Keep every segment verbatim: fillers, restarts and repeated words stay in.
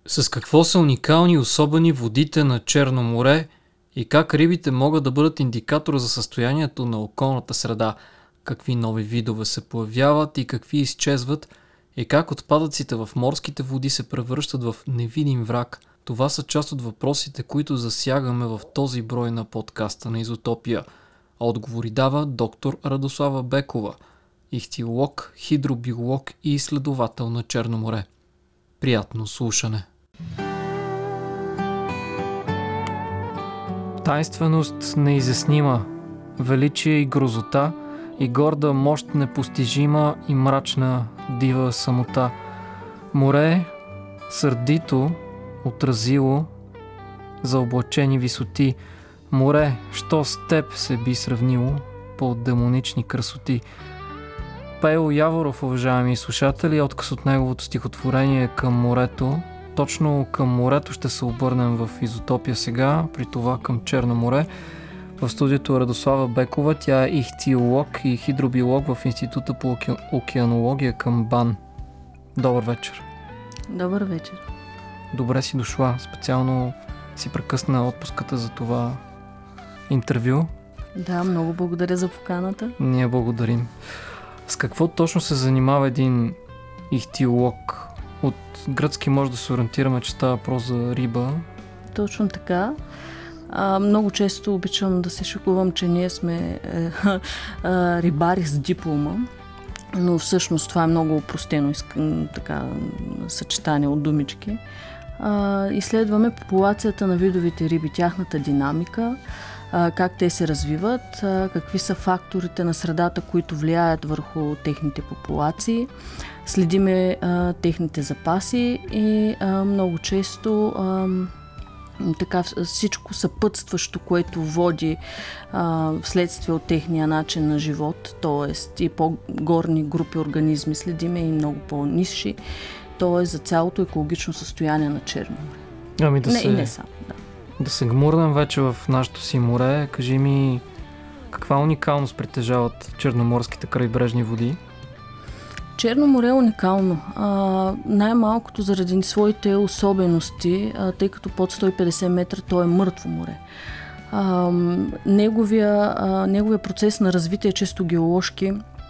С какво са уникални и особени водите на Черно море и как рибите могат да бъдат индикатор за състоянието на околната среда, какви нови видове се появяват и какви изчезват, и как отпадъците в морските води се превръщат в невидим враг. Това са част от въпросите, които засягаме в този брой на подкаста на Изотопия. Отговори дава доктор Радослава Бекова, ихтиолог, хидробиолог и изследовател на Черно море. Приятно слушане! Тайнственост неизяснима, величие и грозота, и горда мощ непостижима и мрачна дива самота. Море сърдито отразило за облачени висоти. Море, що с теб се би сравнило по демонични красоти. Пейл Яворов, уважаеми слушатели, отказ от неговото стихотворение към морето. Точно към морето ще се обърнем в Изотопия сега, при това към Черно море. В студиото Радослава Бекова, тя е ихтиолог и хидробиолог в Института по оке... океанология към БАН. Добър вечер. Добър вечер. Добре си дошла. Специално си прекъсна отпуската за това интервю. Да, много благодаря за поканата. Ние благодарим. С какво точно се занимава един ихтиолог? От гръцки може да се ориентираме, че става въпрос за риба. Точно така. А, много често обичам да се шегувам, че ние сме е, е, рибари с диплома, но всъщност това е много опростено така, съчетание от думички. А, изследваме популацията на видовите риби, тяхната динамика, а, как те се развиват, а, какви са факторите на средата, които влияят върху техните популации. Следиме а, техните запаси и а, много често а, така, всичко съпътстващо, което води а, вследствие от техния начин на живот, т.е. и по-горни групи организми следиме и много по-нисши, т.е. за цялото екологично състояние на Черно море. Ами да не, се, и не само, да. Да се гмурнем вече в нашото си море. Кажи ми, каква уникалност притежават черноморските крайбрежни води? Черно море е уникално. А, най-малкото заради своите особености, а, тъй като под сто и петдесет метра то е мъртво море. А, неговия, а, неговия процес на развитие, често геоложки,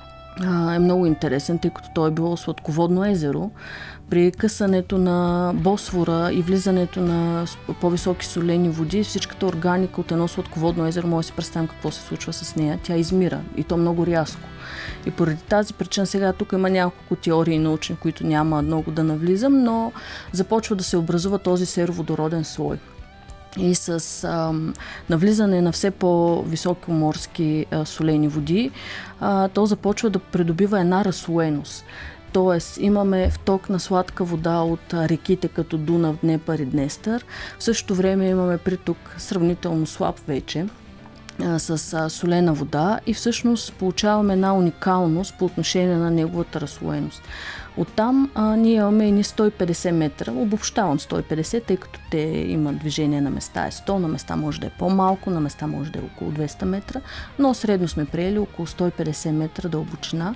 а, е много интересен, тъй като то е било сладководно езеро. При късането на Босфора и влизането на по-високи солени води, всичката органика от едно сладководно езеро, може да си представим какво се случва с нея. Тя измира и то много рязко. И поради тази причина сега тук има няколко теории научни, които няма много да навлизам, но започва да се образува този сероводороден слой. И с а, навлизане на все по-високи морски а, солени води, а, то започва да придобива една разслоеност. Тоест имаме вток на сладка вода от реките като Дунав, Днепър и Днестър. В същото време имаме приток сравнително слаб вече, а, с а, солена вода и всъщност получаваме една уникалност по отношение на неговата разслоеност. Оттам а, ние имаме едни сто и петдесет метра, обобщавам сто и петдесет, тъй като те имат движение на места е сто, на места може да е по-малко, на места може да е около двеста метра, но средно сме приели около сто и петдесет метра дълбочина.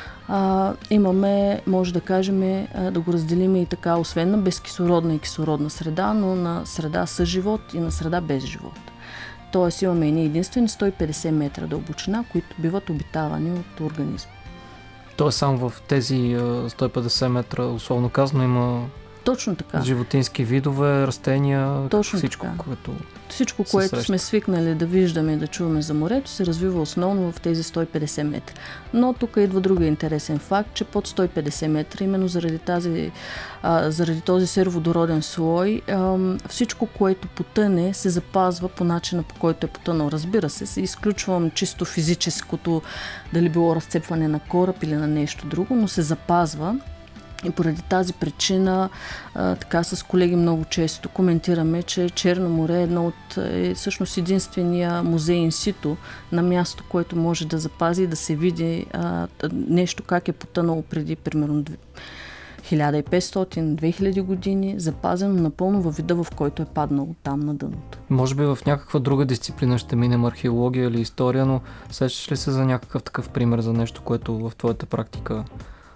А, имаме, може да кажем, а, да го разделим и така, освен на безкислородна и кислородна среда, но на среда с живот и на среда без живот. Тоест имаме едни единствени сто и петдесет метра дълбочина, които биват обитавани от организми. Тоест само в тези сто и петдесет метра, условно казано, има точно така. Животински видове, растения, точно всичко, така. което Всичко, което среща. Сме свикнали да виждаме и да чуваме за морето, се развива основно в тези сто и петдесет метра. Но тук идва другия интересен факт, че под сто и петдесет метра, именно заради, тази, а, заради този сероводороден слой, а, всичко, което потъне, се запазва по начина, по който е потънал. Разбира се, се изключвам чисто физическото, дали било разцепване на кораб или на нещо друго, но се запазва. И поради тази причина, а, така с колеги много често коментираме, че Черно море е едно от, е всъщност единствения музей инсито на място, което може да запази и да се види а, нещо как е потънало преди примерно хиляда и петстотин до две хиляди години, запазено напълно във вида, в който е паднало там на дъното. Може би в някаква друга дисциплина ще минем, археология или история, но сещаш ли се за някакъв такъв пример за нещо, което в твоята практика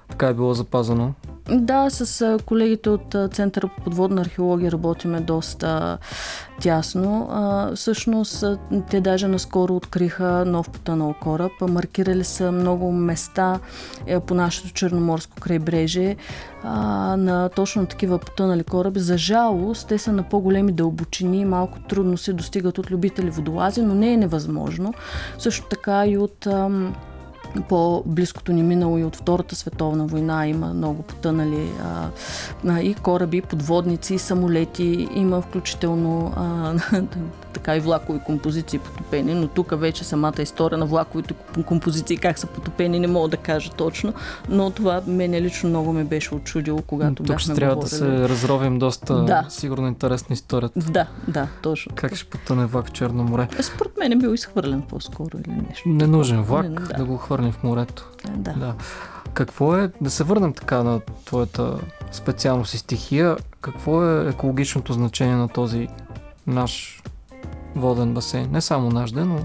така е било запазено. Да, с колегите от Центъра по подводна археология работиме доста тясно. А, всъщност, те даже наскоро откриха нов потънал кораб. Маркирали са много места е, по нашето черноморско крайбрежие а, на точно такива потънали кораби. За жалост, те са на по-големи дълбочини, малко трудно се достигат от любители водолази, но не е невъзможно. Също така и от ам, по-близкото ни минало и от Втората световна война има много потънали а, и кораби, и подводници, и самолети, има включително а, така и влакови композиции потопени, но тук вече самата история на влаковите композиции, как са потопени, не мога да кажа точно, но това мене лично много ме беше очудило, когато тук бяхме ще трябва говорили. Да се разровим доста да. Сигурно интересна история. Да, да, точно. Как ще потъне влак в Черно море? Според мен е бил изхвърлен по-скоро или нещо. Ненужен влак, Не, да. да го хвърлим в морето. Да. да. Какво е, да се върнем така на твоята специалност и стихия, какво е екологичното значение на този наш воден басейн? Не само наш, но...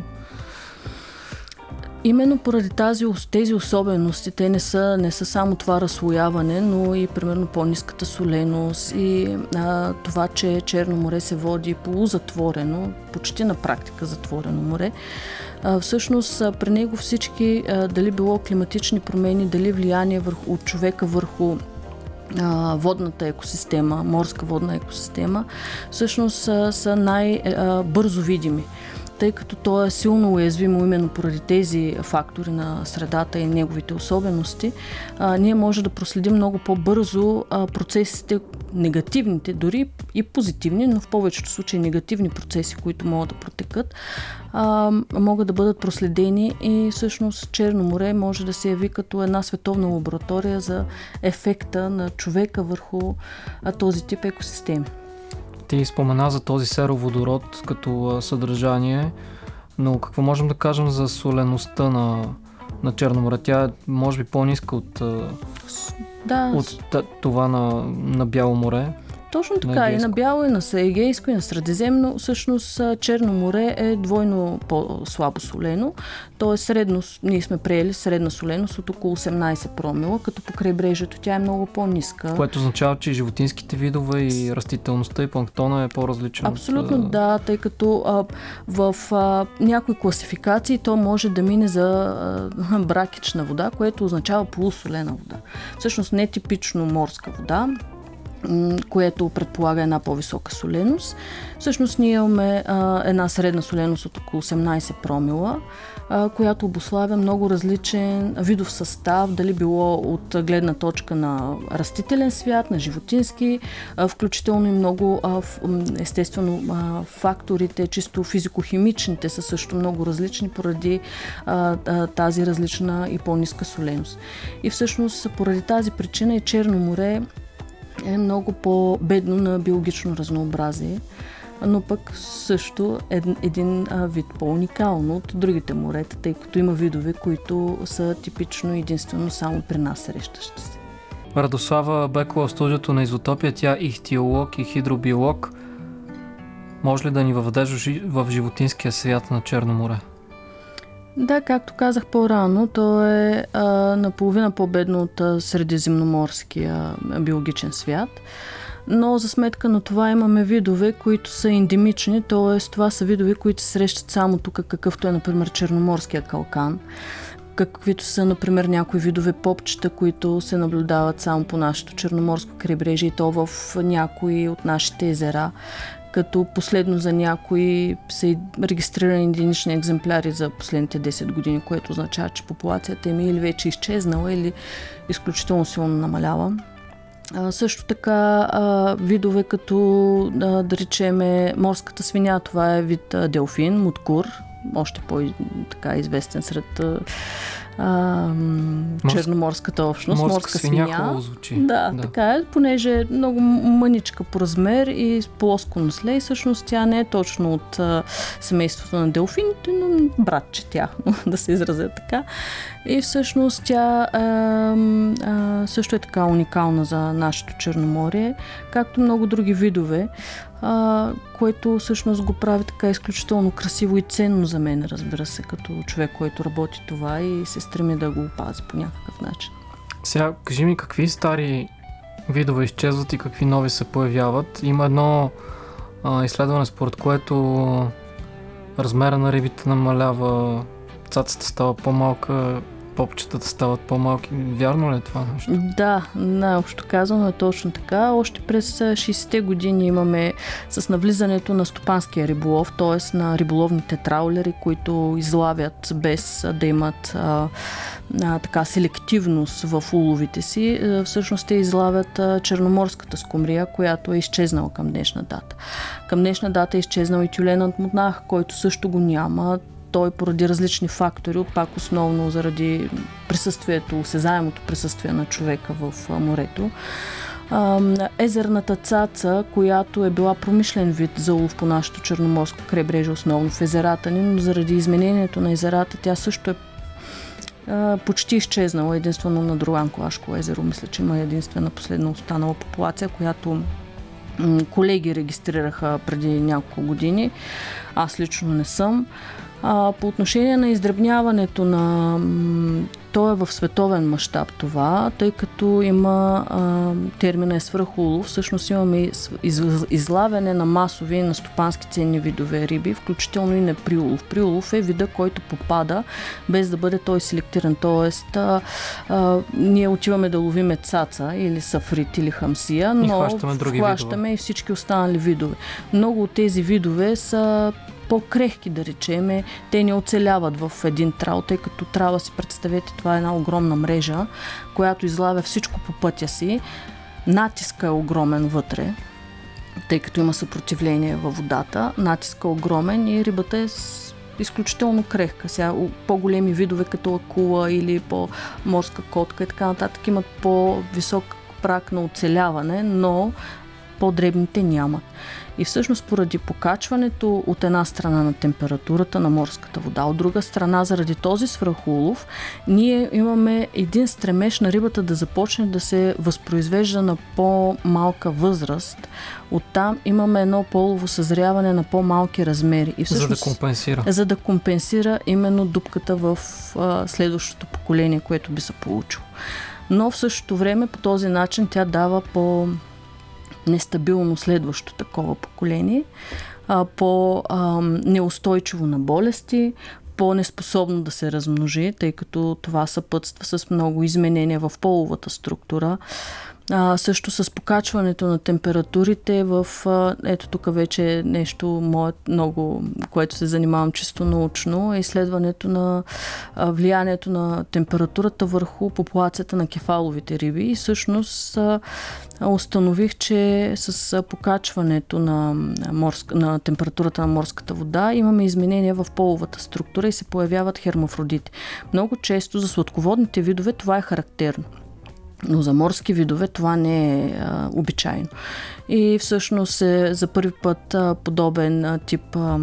Именно поради тази, тези особености, те не са, не са само това разслояване, но и примерно по-ниската соленост и а, това, че Черно море се води полузатворено, почти на практика затворено море. А, всъщност а, при него всички, а, дали било климатични промени, дали влияние върху, от човека върху а, водната екосистема, морска водна екосистема, всъщност а, са най-бързо видими, тъй като то е силно уязвимо именно поради тези фактори на средата и неговите особености. А, ние може да проследим много по-бързо а, процесите, негативните, дори и позитивни, но в повечето случаи негативни процеси, които могат да протекат, а, могат да бъдат проследени и всъщност Черно море може да се яви като една световна лаборатория за ефекта на човека върху а, този тип екосистеми. Ти спомена за този сероводород като съдържание, но какво можем да кажем за солеността на, на Черно море? Тя е може би по-ниска от, да. от това на, на Бяло море. Точно така, и на Бяло, и на Егейско, и на Средиземно. Всъщност Черно море е двойно по-слабо солено. То е средно, ние сме приели средна соленост от около осемнайсет промила, като по крайбрежието тя е много по-ниска. Което означава, че животинските видове и растителността и планктона е по-различен. Абсолютно от... да, тъй като а, в а, някои класификации то може да мине за а, бракична вода, което означава полусолена вода. Всъщност не типично морска вода, което предполага една по-висока соленост. Всъщност ние имаме а, една средна соленост от около осемнайсет промила, а, която обуславя много различен видов състав, дали било от гледна точка на растителен свят, на животински, а, включително и много а, естествено а, факторите, чисто физико-химичните са също много различни поради а, а, тази различна и по-ниска соленост. И всъщност поради тази причина и Черно море е много по-бедно на биологично разнообразие, но пък също е един вид по-уникално от другите морета, тъй като има видове, които са типично единствено само при нас срещащи се. Радослава Бекова в студиото на Изотопия, тя е ихтиолог и хидробиолог. Може ли да ни въведеш в животинския свят на Черно море? Да, както казах по-рано, то е а, наполовина по-бедно от а, средиземноморския биологичен свят, но за сметка на това имаме видове, които са ендемични, т.е. това са видове, които се срещат само тук, какъвто е, например, черноморския калкан, каквито са, например, някои видове попчета, които се наблюдават само по нашето черноморско крайбрежие и то в някои от нашите езера, като последно за някои са регистрирани единични екземпляри за последните десет години, което означава, че популацията им е или вече изчезнала, или изключително силно намалява. А, също така а, видове като, а, да речеме, морската свиня, това е вид а, делфин, муткур, още по-така известен сред а, черноморската общност. Морска, морска свиня. свиня. Хубаво звучи. Да, да, така е, понеже е много мъничка по размер и плоско насле и всъщност тя не е точно от а, семейството на делфините, но братче тяхно, да се изразя така. И всъщност тя а, а, също е така уникална за нашето Черноморие, както много други видове, а, което всъщност го прави така изключително красиво и ценно за мен, разбира се, като човек, който работи това и се стреми да го опази по някакъв начин. Сега, кажи ми какви стари видове изчезват и какви нови се появяват. Има едно а, изследване, според което размера на рибите намалява, цацата става по-малка, попчетата стават по-малки. Вярно ли е това нещо? Да, най-общо казано е точно така. Още през шейсетте години имаме с навлизането на стопанския риболов, т.е. на риболовните траулери, които излавят без да имат а, а, така селективност в уловите си. Всъщност те излавят а, черноморската скумрия, която е изчезнала към днешна дата. Към днешна дата е изчезнал и тюленът муднах, който също го няма. Той поради различни фактори, пак основно заради присъствието, осезаемото присъствие на човека в морето. Езерната цаца, която е била промишлен вид за улов по нашето черноморско крайбрежие, основно в езерата ни, но заради изменението на езерата, тя също е почти изчезнала, единствено на Друанкоашко езеро. Мисля, че има единствена последна останала популация, която колеги регистрираха преди няколко години. Аз лично не съм. А, по отношение на издребняването на... То е в световен мащаб това, тъй като има а, термина е свръхулов. Всъщност имаме из, излавяне на масови и на стопански ценни видове риби, включително и на приулов. Приулов е вида, който попада без да бъде той селектиран. Тоест, а, а, ние отиваме да ловиме цаца или сафрит или хамсия, но и хващаме, други хващаме видове. И всички останали видове. Много от тези видове са по-крехки, да речеме, те не оцеляват в един трал, тъй като трала, си представете, това е една огромна мрежа, която излавя всичко по пътя си. Натиска е огромен вътре, тъй като има съпротивление във водата. Натиска е огромен и рибата е изключително крехка. Сега по-големи видове, като акула или по-морска котка и така нататък, имат по-висок праг на оцеляване, но по-дребните нямат. И всъщност поради покачването от една страна на температурата на морската вода, от друга страна заради този свръхулов, ние имаме един стремеж на рибата да започне да се възпроизвежда на по-малка възраст. Оттам имаме едно полово съзряване на по-малки размери. И всъщност, за да компенсира. За да компенсира именно дупката в а, следващото поколение, което би се получило. Но в същото време по този начин тя дава по нестабилно следващо такова поколение, по-неустойчиво на болести, по-неспособно да се размножи, тъй като това съпътства с много изменения в половата структура. А, също с покачването на температурите в... А, ето тук вече е нещо мое, много, което се занимавам чисто научно, е изследването на а, влиянието на температурата върху популацията на кефаловите риби. И всъщност а, установих, че с а, покачването на, морска, на температурата на морската вода имаме изменения в половата структура и се появяват хермафродити. Много често за сладководните видове това е характерно. Но за морски видове това не е а, обичайно. И всъщност е, за първи път а, подобен а, тип а,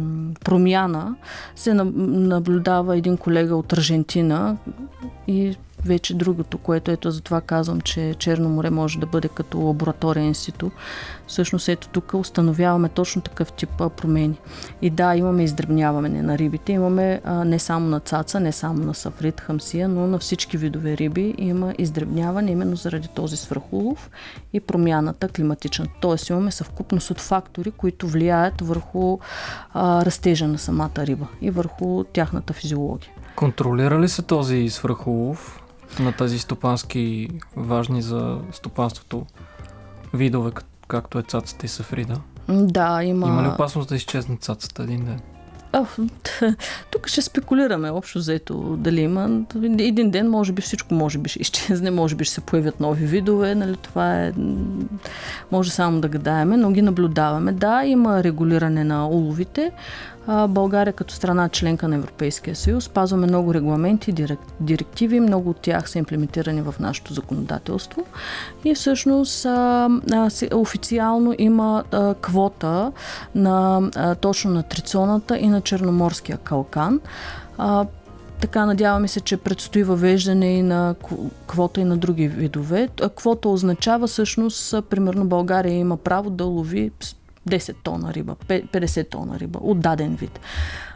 промяна се наблюдава един колега от Аржентина и вече другото, което ето затова казвам, че Черно море може да бъде като лаборатория институт. Всъщност ето тук установяваме точно такъв тип промени. И да, имаме издребняване на рибите, имаме а, не само на цаца, не само на сафрит, хамсия, но на всички видове риби има издребняване именно заради този свръхулов и промяната климатична. Тоест имаме съвкупност от фактори, които влияят върху а, растежа на самата риба и върху тяхната физиология. Контролира ли се този свръхулов на тези стопански важни за стопанството видове, както е цацата и сафрида? Да, има... Има ли опасност да изчезне цацата един ден? А, тук ще спекулираме общо взето дали има. Един ден може би всичко може би ще изчезне, може би ще се появят нови видове, нали, това е... може само да гадаеме, но ги наблюдаваме. Да, има регулиране на уловите. България като страна членка на Европейския съюз спазваме много регламенти, директиви, много от тях са имплементирани в нашето законодателство и всъщност а, а, официално има а, квота на, а, точно на трицоната и на черноморския калкан. А, Така, надяваме се, че предстои въвеждане и на квота и на други видове. Квота означава всъщност, примерно България има право да лови десет тона риба, петдесет тона риба от даден вид.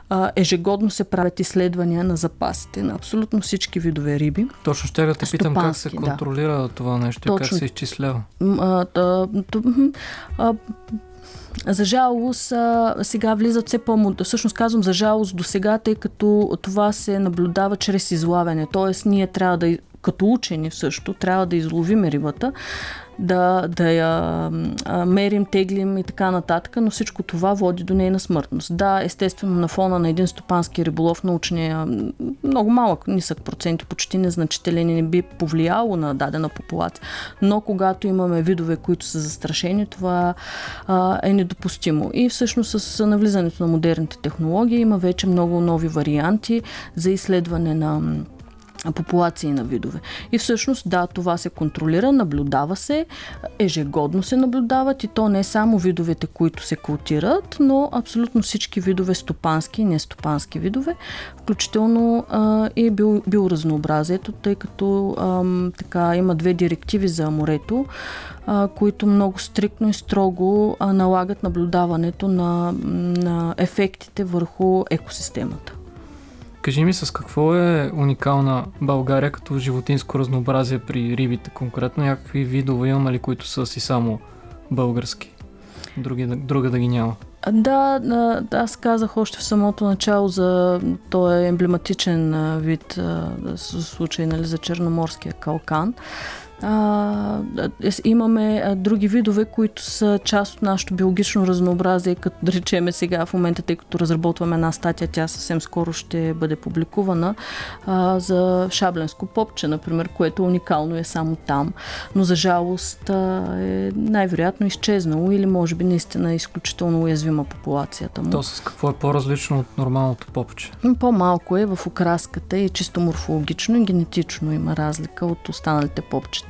а, ежегодно се правят изследвания на запасите на абсолютно всички видове риби. Точно ще да те питам как се контролира да. това нещо Точно. и как се изчислява. А, а, а, За жалост, сега влизат все по-модерни. Всъщност казвам за жалост до сега, тъй като това се наблюдава чрез излавяне. Тоест, ние трябва да, като учени също, трябва да изловим рибата, да, да я а, мерим, теглим и така нататък, но всичко това води до нейна смъртност. Да, естествено, на фона на един стопански риболов научния много малък, нисък процент, почти незначителен, не би повлияло на дадена популация. Но когато имаме видове, които са застрашени, това а, е недопустимо. И всъщност с навлизането на модерните технологии има вече много нови варианти за изследване на популации на видове. И всъщност, да, това се контролира, наблюдава се, ежегодно се наблюдават и то не само видовете, които се култират, но абсолютно всички видове стопански и нестопански видове, включително а, и био, биоразнообразието, тъй като а, така, има две директиви за морето, а, които много стриктно и строго а, налагат наблюдаването на, на ефектите върху екосистемата. Кажи ми с какво е уникална България като животинско разнообразие при рибите конкретно? Някакви видове имаме ли, които са си само български? Други, друга да ги няма? Да, аз казах още в самото начало за този емблематичен вид, в случай, нали, за черноморския калкан. А, имаме а, други видове, които са част от нашето биологично разнообразие, като да речеме сега в момента, тъй като разработваме една статия, тя съвсем скоро ще бъде публикувана, а, за шабленско попче, например, което уникално е само там, но за жалост а, е най-вероятно изчезнало или може би наистина е изключително уязвима популацията му. То с какво е по-различно от нормалното попче? По-малко е в окраската и чисто морфологично и генетично има разлика от останалите попчета.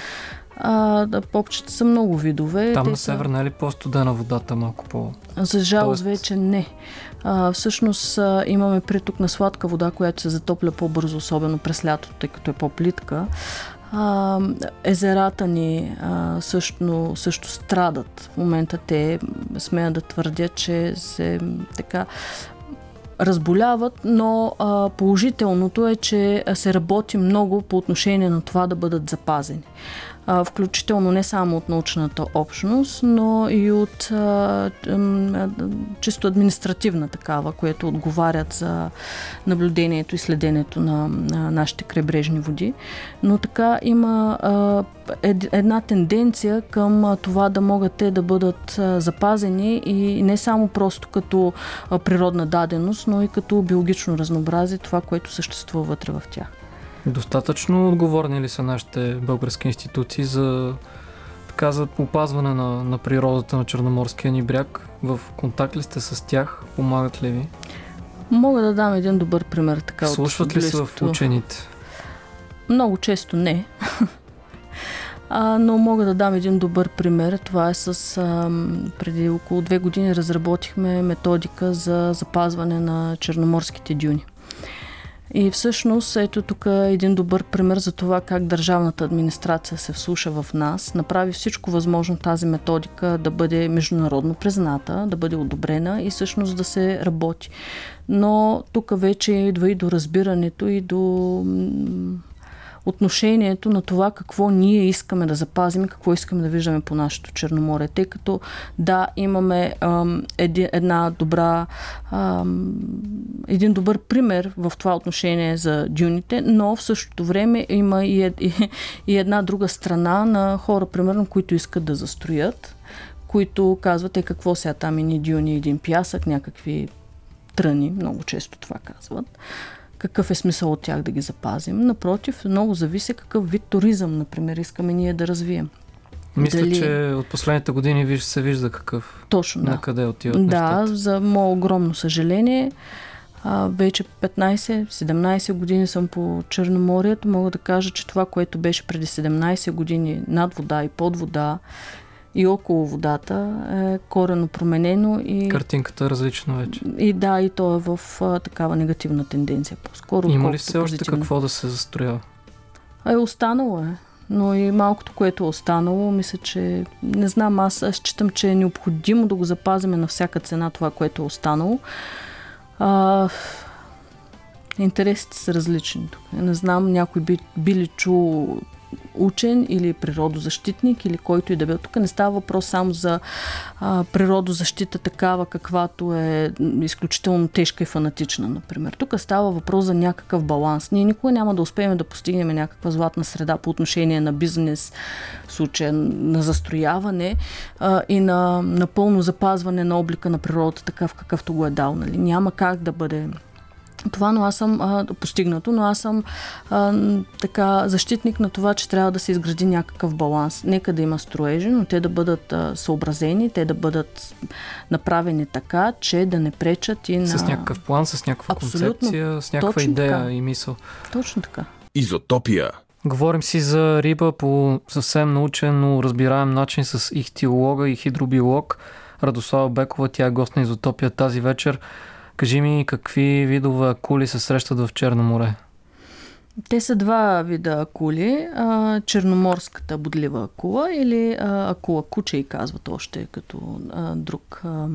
А, да, попчета са много видове. Там Те на са... северна е ли по-студена водата малко по... За жалост Тоест... вече не. А, всъщност а, имаме приток на сладка вода, която се затопля по-бързо, особено през лятото, тъй като е по-плитка. А, езерата ни а, също, също страдат. В момента те смея да твърдят, че се така разболяват, но а, положителното е, че се работи много по отношение на това да бъдат запазени. А, включително не само от научната общност, но и от а, а, чисто административна такава, което отговарят за наблюдението и следенето на, на нашите крайбрежни води. Но така има а, ед, една тенденция към а, това да могат те да бъдат а, запазени и не само просто като а, природна даденост, но и като биологично разнообразие, това, което съществува вътре в тях. Достатъчно отговорни ли са нашите български институции за, така, за опазване на, на природата на Черноморския ни бряг? В контакт ли сте с тях? Помагат ли ви? Мога да дам един добър пример. Така, слушват ли се в учените? Много често не. а, но мога да дам един добър пример. Това е с... А, преди около две години разработихме методика за запазване на черноморските дюни. И всъщност, ето тук е един добър пример за това как държавната администрация се вслуша в нас, направи всичко възможно тази методика да бъде международно призната, да бъде одобрена и всъщност да се работи. Но тук вече идва и до разбирането и до отношението на това какво ние искаме да запазим и какво искаме да виждаме по нашето Черноморе. Тъй като да, имаме ам, еди, една добра ам, един добър пример в това отношение за дюните, но в същото време има и, ед, и, и една друга страна на хора, примерно, които искат да застроят, които казват, е какво сега там ни дюни, един пясък, някакви тръни, много често това казват. Какъв е смисъл от тях да ги запазим? Напротив, много зависи какъв вид туризъм, например, искаме ние да развием. Мисля, Дали... че от последните години се вижда какъв. Точно, да. На къде отиват Да, нещата. за мое огромно съжаление. А, вече петнайсет-седемнайсет години съм по Черноморието. Мога да кажа, че това, което беше преди седемнайсет години над вода и под вода и около водата, е коренно променено. И картинката е различна вече. И да, и то е в а, такава негативна тенденция. По-скоро има ли все позитивна. още какво да се застроява? Е, останало е. Но и малкото, което е останало, мисля, че не знам, аз, аз считам, че е необходимо да го запазим на всяка цена това, което е останало. А, интересите са различни тук. Не знам, някой би, би ли чул учен или природозащитник или който и да бе. Тук не става въпрос само за а, природозащита такава, каквато е изключително тежка и фанатична, например. Тук става въпрос за някакъв баланс. Ние никога няма да успеем да постигнем някаква златна среда по отношение на бизнес, в случая на застрояване а, и на напълно запазване на облика на природата, такъв какъвто го е дал. Нали? Няма как да бъде това, но аз съм а, постигнато, но аз съм а, така защитник на това, че трябва да се изгради някакъв баланс. Нека да има строежи, но те да бъдат а, съобразени, те да бъдат направени така, че да не пречат и на... С някакъв план, с някаква Абсолютно, концепция, с някаква идея така. И мисъл. Точно така. Изотопия. Говорим си за риба по съвсем научен, но разбираем начин с ихтиолога и хидробиолог Радослава Бекова. Тя е гост на Изотопия тази вечер. Кажи ми, какви видове акули се срещат в Черно море? Те са два вида акули. А, черноморската бодлива акула или а, акула куче и казват още като а, друг, а,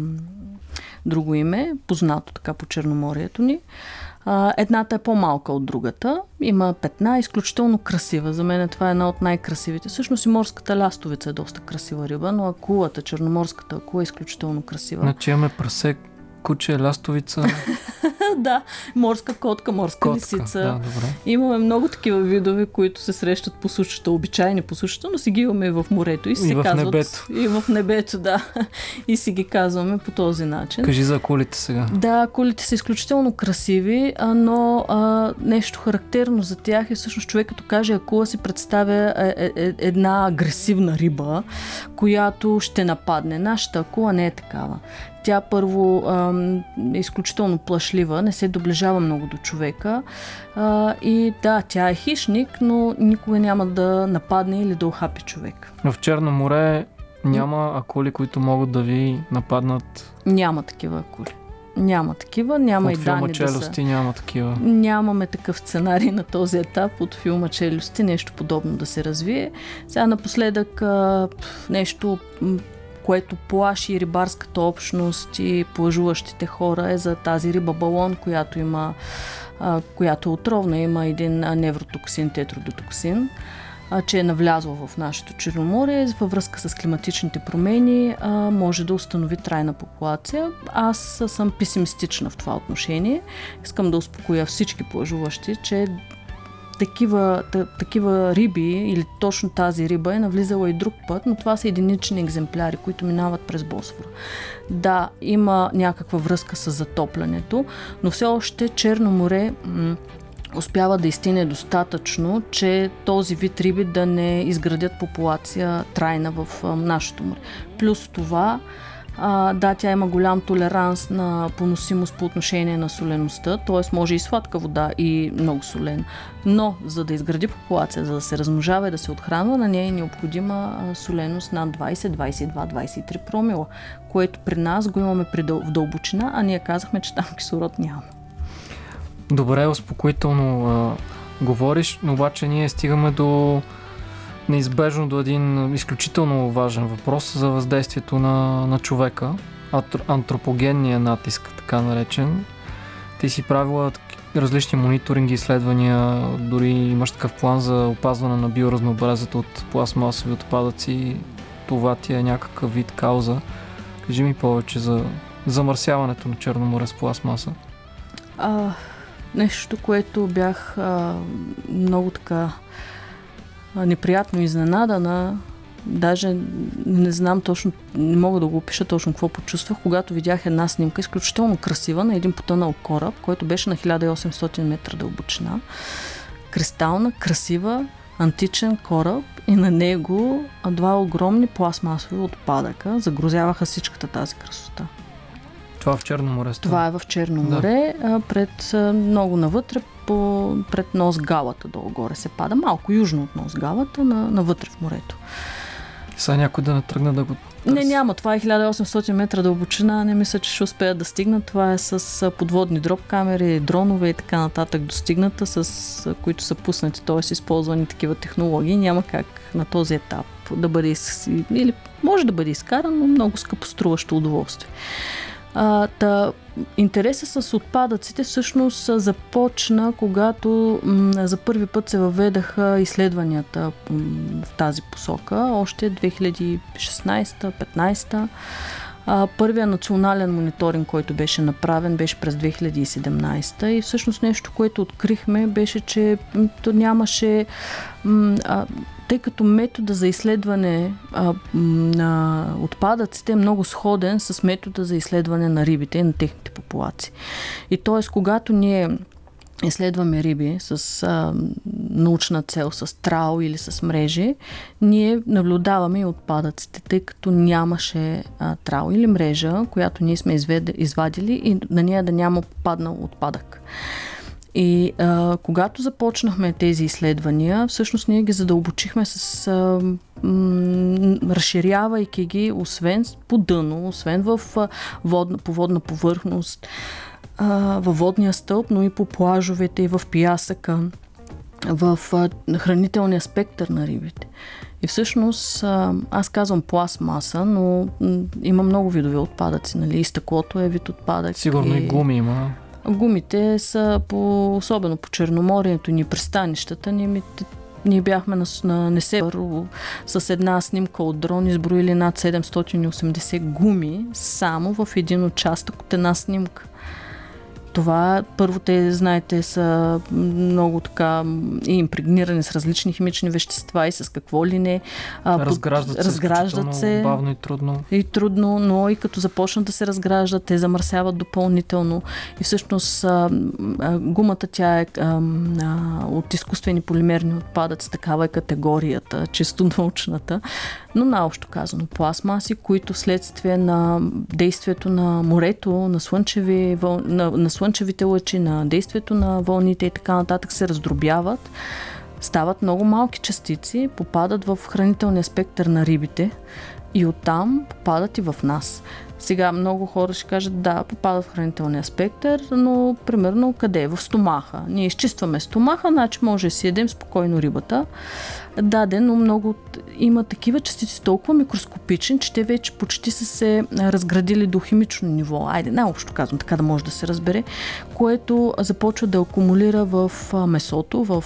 друго име, познато така по Черноморието ни. А, едната е по-малка от другата. Има петна, изключително красива. За мен това е една от най-красивите. Всъщност и морската лястовица е доста красива риба, но акулата, черноморската акула е изключително красива. Значи имаме прасе, куче, лястовица. Да, морска котка, морска котка, лисица. Да, добре. Имаме много такива видове, които се срещат по сушата, обичайни по сушата, но си ги имаме и в морето. И, и се в казват, небето. И в небето, да. И си ги казваме по този начин. Кажи за акулите сега. Да, акулите са изключително красиви, но а, нещо характерно за тях е всъщност човек като каже акула си представя е, е, една агресивна риба, която ще нападне. Нашата акула не е такава. Тя първо е изключително плашлива, не се доближава много до човека а, и да, тя е хищник, но никога няма да нападне или да ухапи човек. В Черно море няма акули, които могат да ви нападнат? Няма такива акули. Няма такива, няма от и данни да са. От филма Челюсти няма такива? Нямаме такъв сценарий на този етап от филма Челюсти, нещо подобно да се развие. Сега напоследък а, нещо... което плаши рибарската общност и плажуващите хора е за тази риба балон, която има, а, която е отровна, има един невротоксин, тетродотоксин, а, че е навлязла в нашето Черноморие във връзка с климатичните промени, а, може да установи трайна популация. Аз съм песимистична в това отношение. Искам да успокоя всички плажуващи, че Такива, такива риби или точно тази риба е навлизала и друг път, но това са единични екземпляри, които минават през Босфора. Да, има някаква връзка с затоплянето, но все още Черно море м- успява да изтине достатъчно, че този вид риби да не изградят популация трайна в а, нашето море. Плюс това, А, да, тя има голям толеранс на поносимост по отношение на солеността, т.е. може и сладка вода и много солен. Но за да изгради популация, за да се размножава и да се отхранва, на нея е необходима соленост над двайсет, двайсет и два, двайсет и три промила, което при нас го имаме в дълбочина, а ние казахме, че там кислород няма. Добре, успокоително а, говориш, но обаче ние стигаме до неизбежно до един изключително важен въпрос за въздействието на, на човека, антропогенния натиск, така наречен. Ти си правила различни мониторинги, изследвания, дори имаш такъв план за опазване на биоразнообразието от пластмасови отпадъци. Това ти е някакъв вид кауза. Кажи ми повече за замърсяването на Черно море с пластмаса. А, нещо, което бях а, много така неприятно изненадана, даже не знам точно, не мога да го опиша точно какво почувствах, когато видях една снимка, изключително красива, на един потънал кораб, който беше на хиляда и осемстотин метра дълбочина. Кристална, красива, античен кораб и на него два огромни пластмасови отпадъка загрозяваха всичката тази красота. Това в Черно море става? Това е в Черно море, да. Пред много навътре, по, пред нос галата долу-горе се пада, малко южно от нос галата, на, навътре в морето. Сега някой да не тръгне да го търси? Не, няма. Това е хиляда и осемстотин метра дълбочина. Не мисля, че ще успеят да стигнат. Това е с подводни дроп камери, дронове и така нататък достигната, с които са пуснати, т.е. използвани такива технологии. Няма как на този етап да бъде из... или може да бъде изкаран, но много скъпоструващо удоволствие. А, та, интересът с отпадъците всъщност започна, когато м, за първи път се въведаха изследванията м, в тази посока, още две хиляди и шестнадесета петнадесета. А, първият национален мониторинг, който беше направен, беше през две хиляди и седемнадесета и всъщност нещо, което открихме, беше, че м, то нямаше м, а, тъй като метода за изследване а, на отпадъците е много сходен с метода за изследване на рибите и на техните популации. И т.е. когато ние изследваме риби с а, научна цел, с трал или с мрежи, ние наблюдаваме и отпадъците, тъй като нямаше а, трал или мрежа, която ние сме изведе, извадили и на нея да няма попаднал отпадък. И а, когато започнахме тези изследвания, всъщност ние ги задълбочихме с а, м, разширявайки ги, освен по дъно, освен в а, водна, по водна повърхност, а, във водния стълб, но и по плажовете и в пясъка, в а, хранителния спектър на рибите. И всъщност, а, аз казвам пластмаса, но м, има много видове отпадъци, нали? И стъклото е вид отпадък. Сигурно и, и гуми има. Гумите са, по, особено по Черноморието ни, пристанищата, ние, ние бяхме на, на Несебър с една снимка от дрон, изброили над седемстотин и осемдесет гуми само в един участък от една снимка. Това, първо, те, знаете, са много така и импрегнирани с различни химични вещества и с какво ли не. Разграждат се, разграждат се бавно и трудно. И трудно, но и като започнат да се разграждат, те замърсяват допълнително. И всъщност а, а, гумата, тя е а, а, от изкуствени полимерни отпадъци, такава е категорията, чисто научната. Но наобщо казано, пластмаси, които вследствие на действието на морето, на, слънчеви, въл... на, на слънчевите лъчи, на действието на вълните и така нататък се раздробяват, стават много малки частици, попадат в хранителния спектър на рибите и оттам попадат и в нас. Сега много хора ще кажат, да, попадат в хранителния спектър, но примерно къде? В стомаха. Ние изчистваме стомаха, значи може да си ядем спокойно рибата. Да, но много има такива частици толкова микроскопични, че те вече почти са се разградили до химично ниво. Айде, най-общо казвам, така да може да се разбере, което започва да акумулира в месото, в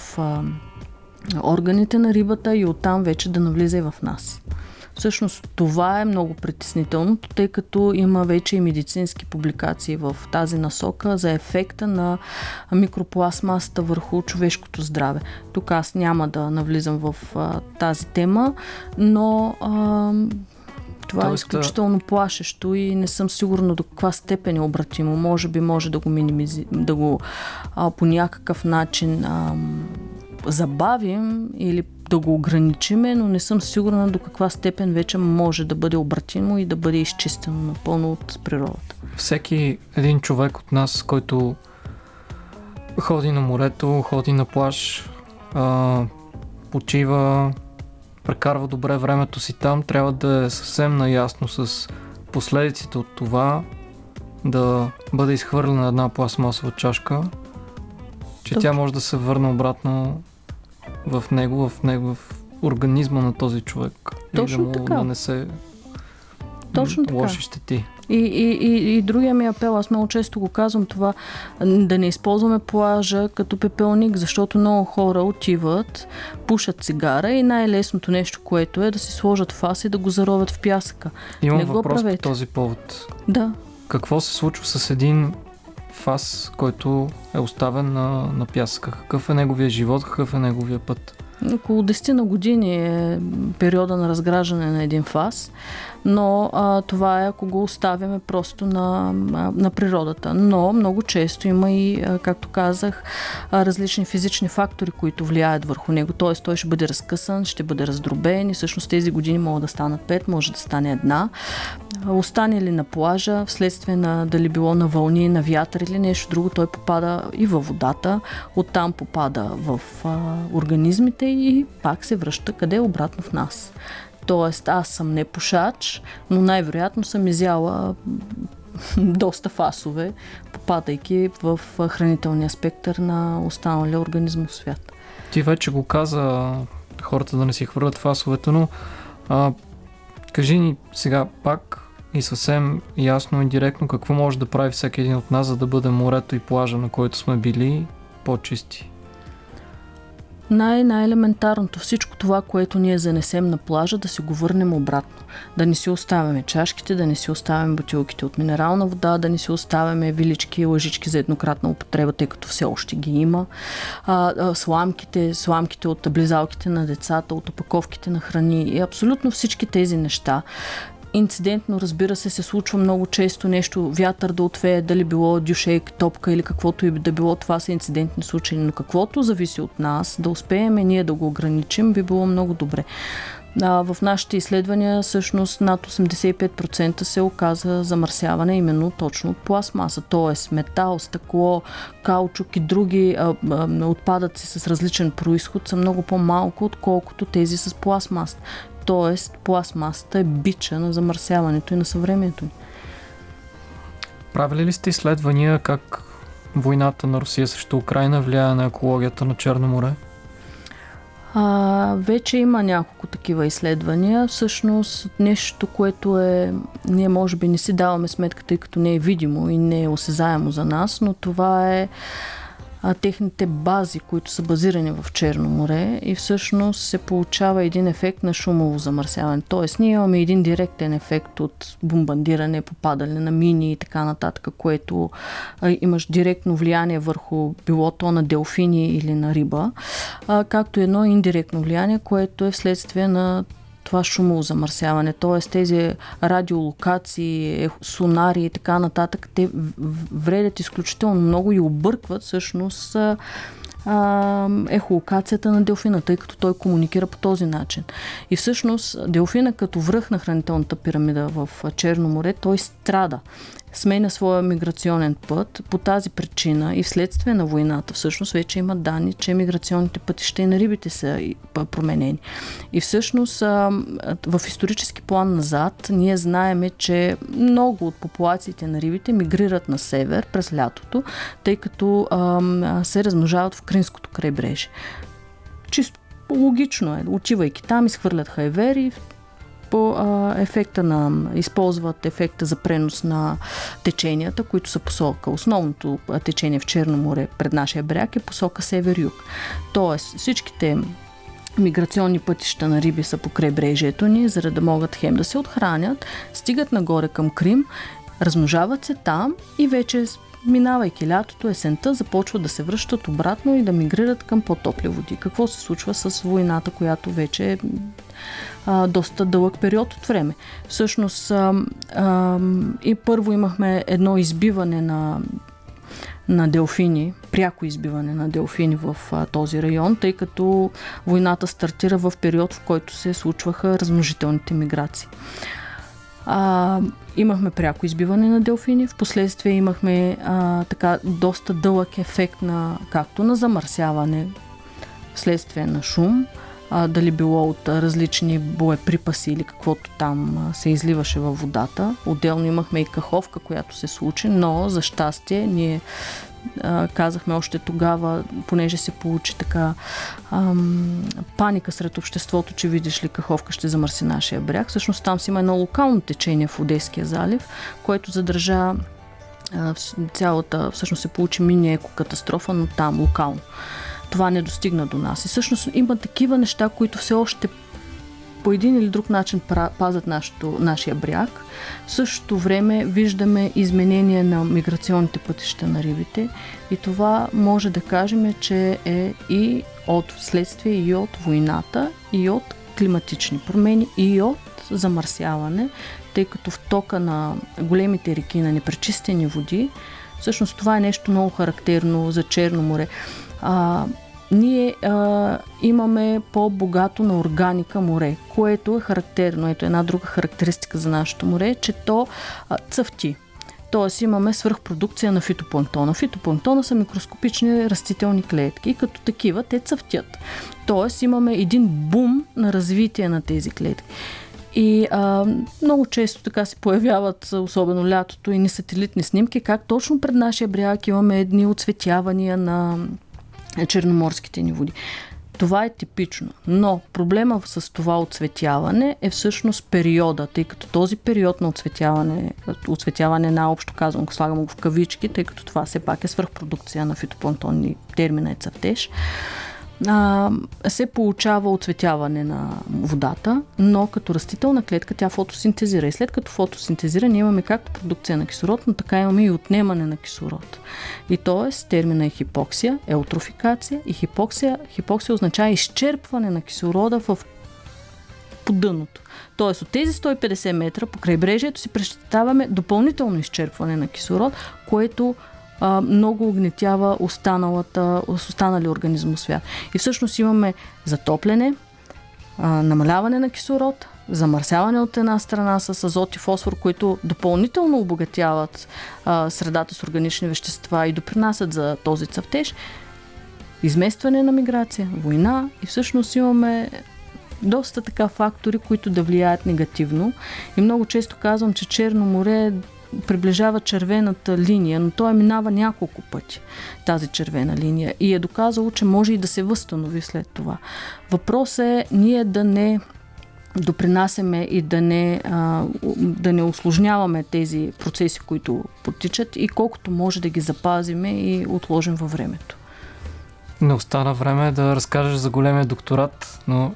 органите на рибата и оттам вече да навлиза и в нас. Всъщност това е много притеснително, тъй като има вече и медицински публикации в тази насока за ефекта на микропластмасата върху човешкото здраве. Тук аз няма да навлизам в а, тази тема, но а, това Тоест, е изключително плашещо и не съм сигурна до каква степен е обратимо. Може би може да го минимизи, да го а, по някакъв начин а, забавим или да го ограничиме, но не съм сигурна до каква степен вече може да бъде обратимо и да бъде изчистено напълно от природата. Всеки един човек от нас, който ходи на морето, ходи на плаж, а, почива, прекарва добре времето си там, трябва да е съвсем наясно с последиците от това да бъде изхвърлена една пластмасова чашка, че Точно. Тя може да се върне обратно в него, в него, в организма на този човек. Точно и да му така. нанесе Точно лоши така. щети. И, и, и, и другия ми апел, аз много често го казвам това, да не използваме плажа като пепелник, защото много хора отиват, пушат цигара и най-лесното нещо, което е да си сложат фас и да го заровят в пясъка. Имам не въпрос го по този повод. Да. Какво се случва с един фас, който е оставен на, на пясъка? Какъв е неговия живот, какъв е неговия път? Около десет на години е периода на разграждане на един фас, но а, това е ако го оставяме просто на, на природата. Но много често има и, а, както казах, а, различни физични фактори, които влияят върху него. Т.е. той ще бъде разкъсан, ще бъде раздробен и всъщност тези години могат да станат пет, може да стане една. Остане ли на плажа, вследствие на дали било на вълни, на вятър или нещо друго, той попада и във водата, оттам попада в а, организмите и пак се връща къде? Обратно в нас. Тоест, аз съм не пушач, но най-вероятно съм изяла доста фасове, попадайки в хранителния спектър на останалия организм в свят. Ти вече го каза, хората да не си хвърлят фасовете, но а, кажи ни сега пак и съвсем ясно и директно какво може да прави всеки един от нас, за да бъде морето и плажа, на който сме били, по-чисти. Най-най-елементарното, всичко това, което ние занесем на плажа, да си го върнем обратно. Да не си оставяме чашките, да не си оставяме бутилките от минерална вода, да не си оставяме вилички и лъжички за еднократна употреба, тъй като все още ги има. А, а, сламките, сламките от близалките на децата, от опаковките на храни и абсолютно всички тези неща. Инцидентно, разбира се, се случва много често нещо, вятър да отвее, дали било дюшейк, топка или каквото и да било, това са инцидентни случаи, но каквото зависи от нас, да успеем ние да го ограничим, би било много добре. А, в нашите изследвания всъщност над осемдесет и пет процента се оказа замърсяване именно точно от пластмаса, т.е. метал, стъкло, каучук и други а, а, отпадъци с различен происход са много по-малко, отколкото тези с пластмаса. Тоест, пластмасата е бича на замърсяването и на съвремието ни. Правили ли сте изследвания как войната на Русия срещу Украйна влияе на екологията на Черно море? А, вече има няколко такива изследвания. Всъщност нещо, което е, ние може би не си даваме сметка, тъй като не е видимо и не е осезаемо за нас, но това е а, техните бази, които са базирани в Черно море и всъщност се получава един ефект на шумово замърсяване. Тоест ние имаме един директен ефект от бомбардиране, попадане на мини и така нататък, което а, имаш директно влияние върху било то на делфини или на риба, а, както едно индиректно влияние, което е вследствие на това шумово замърсяване, т.е. тези радиолокации, сонари и така нататък, те вредят изключително много и объркват всъщност ехолокацията на делфина, тъй като той комуникира по този начин. И всъщност делфина като връх на хранителната пирамида в Черно море, той страда. Сменя своя миграционен път по тази причина и вследствие на войната всъщност вече има данни, че миграционните пътища и на рибите са променени. И всъщност в исторически план назад ние знаеме, че много от популациите на рибите мигрират на север през лятото, тъй като се размножават в Кринското крайбрежие. Чисто логично е. Отивайки там, изхвърлят хайвери, по а, ефекта на, използват ефекта за пренос на теченията, които са посока. Основното течение в Черно море пред нашия бряг е посока север-юг. Тоест всичките миграционни пътища на риби са по крайбрежието ни, за да могат хем да се отхранят, стигат нагоре към Крим, размножават се там и вече минавайки лятото, есента, започват да се връщат обратно и да мигрират към по-топли води. Какво се случва с войната, която вече е а, доста дълъг период от време? Всъщност а, а, и първо имахме едно избиване на на делфини, пряко избиване на делфини в а, този район, тъй като войната стартира в период, в който се случваха размножителните миграции. А, имахме пряко избиване на делфини, в последствие имахме а, така доста дълъг ефект на, както на замърсяване вследствие на шум, а, дали било от различни боеприпаси или каквото там а, се изливаше във водата. Отделно имахме и каховка, която се случи, но за щастие ние а, казахме още тогава, понеже се получи така ам, паника сред обществото, че видиш ли каховка ще замърси нашия бряг. Всъщност там си има едно локално течение в Одеския залив, което задържа а, цялата, всъщност се получи мини екокатастрофа, но там локално. Това не достигна до нас. И всъщност има такива неща, които все още по един или друг начин пазят нашото, нашия бряг. В същото време виждаме изменение на миграционните пътища на рибите и това може да кажем, че е и от следствие и от войната, и от климатични промени, и от замърсяване, тъй като в тока на големите реки, на непречистени води, всъщност това е нещо много характерно за Черно море. А, ние а, имаме по-богато на органика море, което е характерно. Ето една друга характеристика за нашето море, че то а, цъфти. Тоест имаме свръхпродукция на фитопланктона. Фитопланктона са микроскопични растителни клетки и като такива те цъфтят. Тоест имаме един бум на развитие на тези клетки. И а, много често така се появяват, особено лятото, и ни сателитни снимки, как точно пред нашия бряг имаме едни оцветявания на черноморските ни води. Това е типично. Но проблема с това оцветяване е всъщност периода, тъй като този период на оцветяване, оцветяване най-общо казвам, го слагам го в кавички, тъй като това все пак е свръхпродукция на фитопланктонни, термина е цъфтеж, а, се получава оцветяване на водата, но като растителна клетка тя фотосинтезира. И след като фотосинтезира, ние имаме както продукция на кислород, но така имаме и отнемане на кислород. И т.е. термина е хипоксия, еутрофикация и хипоксия. Хипоксия означава изчерпване на кислорода в по дъното. Тоест от тези сто и петдесет метра по крайбрежието си представяме допълнително изчерпване на кислород, което а, много огнетява останалата, останали организмосфера. И всъщност имаме затопляне, а, намаляване на кислород, замърсяване от една страна с азот и фосфор, които допълнително обогатяват а, средата с органични вещества и допринасят за този цъфтеж, изместване на миграция, война и всъщност имаме доста така фактори, които да влияят негативно. И много често казвам, че Черно море приближава червената линия, но той минава няколко пъти тази червена линия и е доказало, че може и да се възстанови след това. Въпрос е ние да не допринасяме и да не, а, да не усложняваме тези процеси, които потичат и колкото може да ги запазиме и отложим във времето. Не остана време да разкажеш за големия докторат, но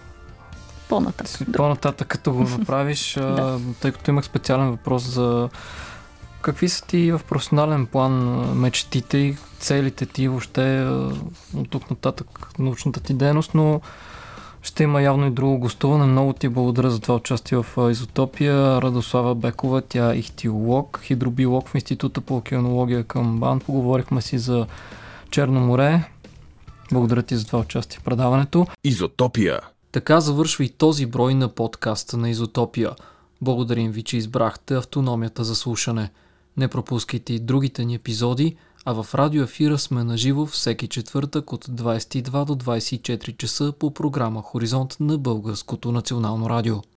по-нататък. Да. По-нататък, като го направиш, да. Тъй като имах специален въпрос за какви са ти в професионален план мечтите и целите ти въобще от тук нататък научната ти дейност, но ще има явно и друго гостуване. Много ти благодаря за това участие в Изотопия. Радослава Бекова, тя е ихтиолог, хидробиолог в Института по океанология към БАН. Поговорихме си за Черно море. Благодаря ти за това участие в предаването. Изотопия. Така завършва и този брой на подкаста на Изотопия. Благодарим ви, че избрахте автономията за слушане. Не пропускайте и другите ни епизоди, а в радиоефира сме наживо всеки четвъртък от двадесет и два до двадесет и четири часа по програма Хоризонт на Българското национално радио.